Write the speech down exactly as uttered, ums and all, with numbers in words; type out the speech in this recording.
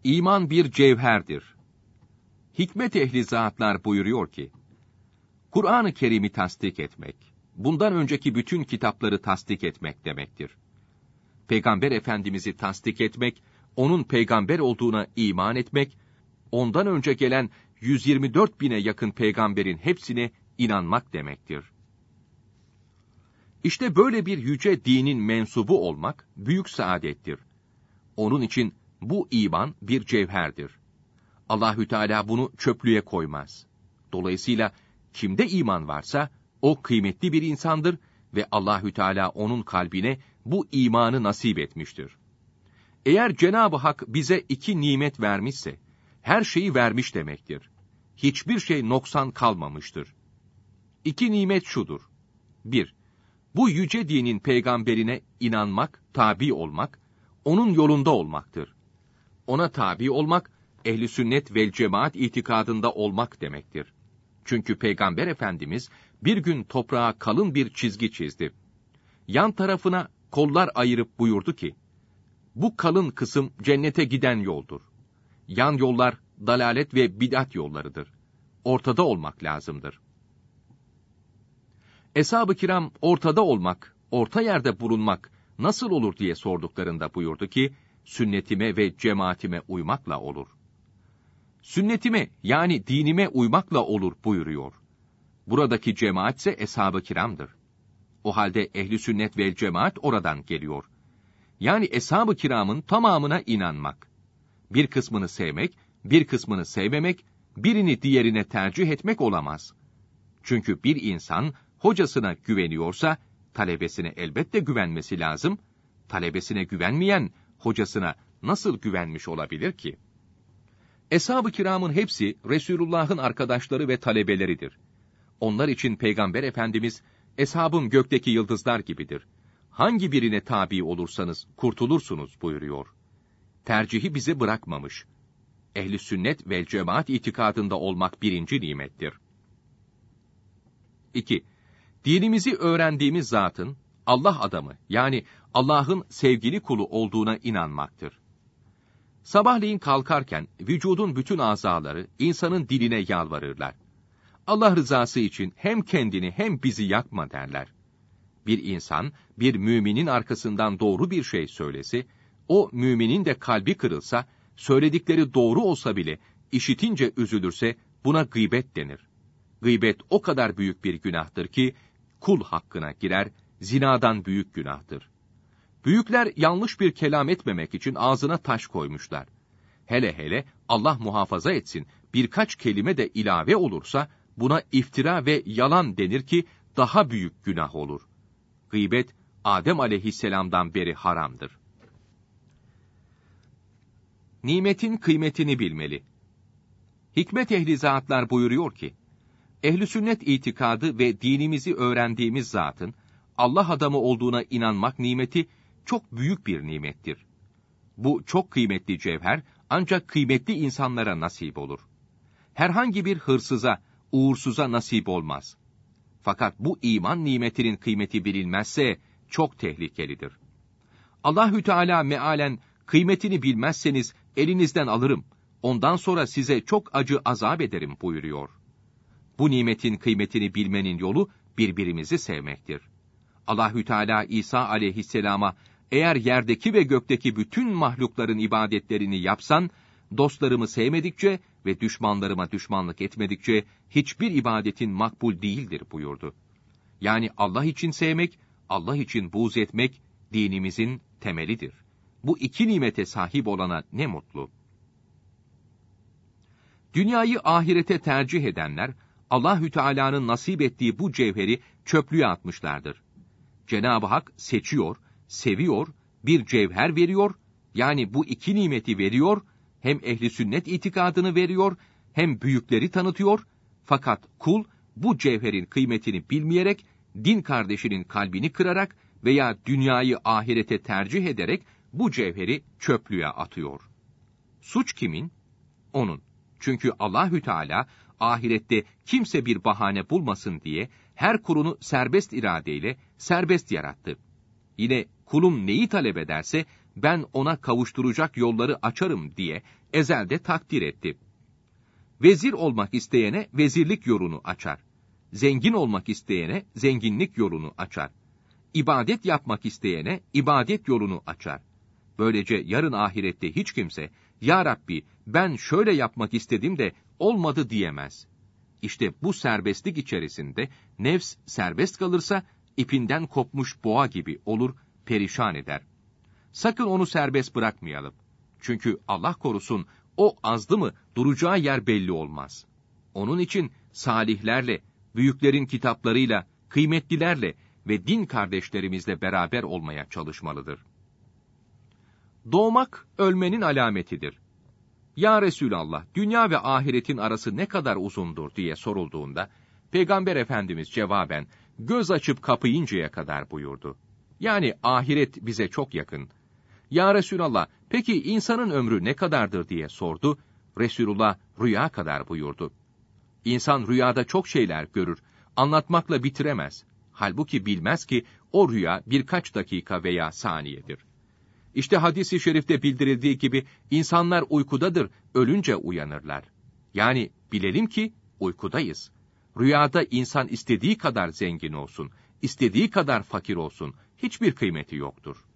İman bir cevherdir. Hikmet ehli zatlar buyuruyor ki, Kur'an-ı Kerim'i tasdik etmek, bundan önceki bütün kitapları tasdik etmek demektir. Peygamber Efendimiz'i tasdik etmek, onun peygamber olduğuna iman etmek, ondan önce gelen yüz yirmi dört bine yakın peygamberin hepsine inanmak demektir. İşte böyle bir yüce dinin mensubu olmak büyük saadettir. Onun için bu iman bir cevherdir. Allahü Teala bunu çöplüğe koymaz. Dolayısıyla kimde iman varsa o kıymetli bir insandır ve Allahü Teala onun kalbine bu imanı nasip etmiştir. Eğer Cenab-ı Hak bize iki nimet vermişse, her şeyi vermiş demektir. Hiçbir şey noksan kalmamıştır. İki nimet şudur. Bir, bu yüce dinin peygamberine inanmak, tabi olmak, onun yolunda olmaktır. Ona tabi olmak, ehl-i sünnet vel cemaat itikadında olmak demektir. Çünkü Peygamber Efendimiz bir gün toprağa kalın bir çizgi çizdi. Yan tarafına kollar ayırıp buyurdu ki, bu kalın kısım cennete giden yoldur. Yan yollar dalalet ve bid'at yollarıdır. Ortada olmak lazımdır. Eshab-ı kiram ortada olmak, orta yerde bulunmak nasıl olur diye sorduklarında buyurdu ki, sünnetime ve cemaatime uymakla olur. Sünnetime yani dinime uymakla olur buyuruyor. Buradaki cemaat ise eshab-ı kiramdır. O halde ehli sünnet vel cemaat oradan geliyor. Yani eshab-ı kiramın tamamına inanmak. Bir kısmını sevmek, bir kısmını sevmemek, birini diğerine tercih etmek olamaz. Çünkü bir insan hocasına güveniyorsa, talebesine elbette güvenmesi lazım. Talebesine güvenmeyen, hocasına nasıl güvenmiş olabilir ki? Eshab-ı kiramın hepsi Resulullah'ın arkadaşları ve talebeleridir. Onlar için Peygamber Efendimiz, eshabım gökteki yıldızlar gibidir. Hangi birine tabi olursanız kurtulursunuz buyuruyor. Tercihi bize bırakmamış. Ehl-i sünnet vel cemaat itikadında olmak birinci nimettir. İki, dinimizi öğrendiğimiz zatın Allah adamı yani Allah'ın sevgili kulu olduğuna inanmaktır. Sabahleyin kalkarken vücudun bütün azaları insanın diline yalvarırlar. Allah rızası için hem kendini hem bizi yakma derler. Bir insan bir müminin arkasından doğru bir şey söylese, o müminin de kalbi kırılsa, söyledikleri doğru olsa bile işitince üzülürse buna gıybet denir. Gıybet o kadar büyük bir günahtır ki kul hakkına girer, zinadan büyük günahtır. Büyükler yanlış bir kelam etmemek için ağzına taş koymuşlar. Hele hele Allah muhafaza etsin birkaç kelime de ilave olursa buna iftira ve yalan denir ki daha büyük günah olur. Gıybet Adem aleyhisselamdan beri haramdır. Nimetin kıymetini bilmeli. Hikmet ehli zatlar buyuruyor ki, ehl-i sünnet itikadı ve dinimizi öğrendiğimiz zatın Allah adamı olduğuna inanmak nimeti çok büyük bir nimettir. Bu çok kıymetli cevher ancak kıymetli insanlara nasip olur. Herhangi bir hırsıza, uğursuza nasip olmaz. Fakat bu iman nimetinin kıymeti bilinmezse çok tehlikelidir. Allahü Teala mealen kıymetini bilmezseniz elinizden alırım, ondan sonra size çok acı azap ederim buyuruyor. Bu nimetin kıymetini bilmenin yolu birbirimizi sevmektir. Allahü Teala İsa aleyhisselama eğer yerdeki ve gökteki bütün mahlukların ibadetlerini yapsan, dostlarımı sevmedikçe ve düşmanlarıma düşmanlık etmedikçe hiçbir ibadetin makbul değildir buyurdu. Yani Allah için sevmek, Allah için buğz etmek dinimizin temelidir. Bu iki nimete sahip olana ne mutlu. Dünyayı ahirete tercih edenler, Allahü Teala'nın nasip ettiği bu cevheri çöplüğe atmışlardır. Cenab-ı Hak seçiyor, seviyor, bir cevher veriyor, yani bu iki nimeti veriyor, hem ehli sünnet itikadını veriyor, hem büyükleri tanıtıyor, fakat kul bu cevherin kıymetini bilmeyerek, din kardeşinin kalbini kırarak veya dünyayı ahirete tercih ederek bu cevheri çöplüğe atıyor. Suç kimin? Onun. Çünkü Allahü Teala ahirette kimse bir bahane bulmasın diye her kulunu serbest iradeyle serbest yarattı. Yine kulum neyi talep ederse ben ona kavuşturacak yolları açarım diye ezelde takdir etti. Vezir olmak isteyene vezirlik yolunu açar. Zengin olmak isteyene zenginlik yolunu açar. İbadet yapmak isteyene ibadet yolunu açar. Böylece yarın ahirette hiç kimse, "Ya Rabbi, ben şöyle yapmak istedim de olmadı" diyemez. İşte bu serbestlik içerisinde nefs serbest kalırsa ipinden kopmuş boğa gibi olur, perişan eder. Sakın onu serbest bırakmayalım. Çünkü Allah korusun, o azdı mı duracağı yer belli olmaz. Onun için salihlerle, büyüklerin kitaplarıyla, kıymetlilerle ve din kardeşlerimizle beraber olmaya çalışmalıdır. Doğmak, ölmenin alametidir. "Ya Resulallah, dünya ve ahiretin arası ne kadar uzundur?" diye sorulduğunda, Peygamber Efendimiz cevaben, "Göz açıp kapayıncaya kadar" buyurdu. Yani ahiret bize çok yakın. "Ya Resulallah, peki insanın ömrü ne kadardır?" diye sordu. Resulullah, "Rüya kadar" buyurdu. İnsan rüyada çok şeyler görür, anlatmakla bitiremez. Halbuki bilmez ki o rüya birkaç dakika veya saniyedir. İşte hadis-i şerifte bildirildiği gibi insanlar uykudadır, ölünce uyanırlar. Yani bilelim ki uykudayız. Rüyada insan istediği kadar zengin olsun, istediği kadar fakir olsun, hiçbir kıymeti yoktur.